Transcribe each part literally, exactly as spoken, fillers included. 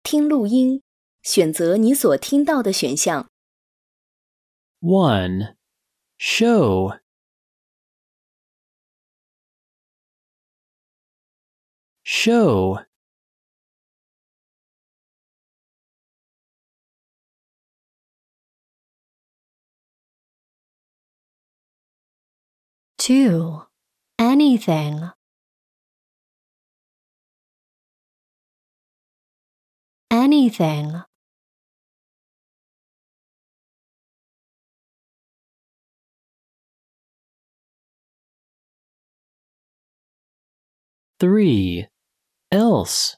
听录音，选择你所听到的选项。 one. Show. Show. two. Anything. Anything. three. Else.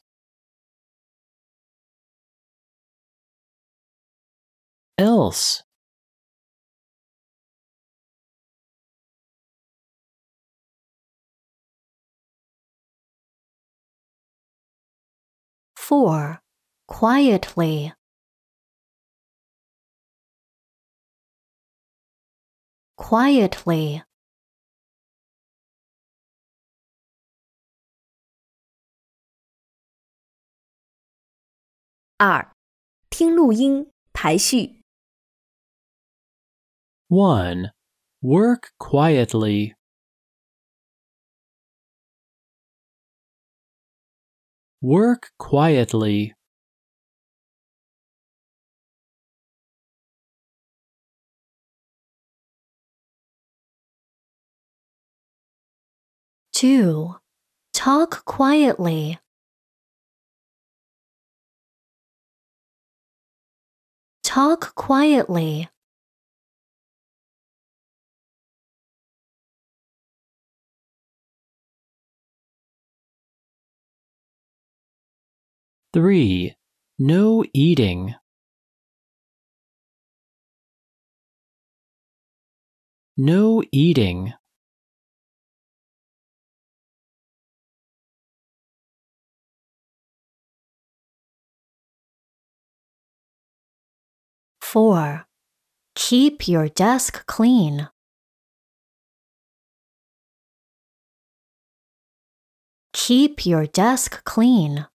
Else. four. Quietly. Quietly. 二、听录音，排序。 one. Work quietly. Work quietly. two. Talk quietly. Talk quietly. three. No eating. No eating. four. Keep your desk clean. Keep your desk clean.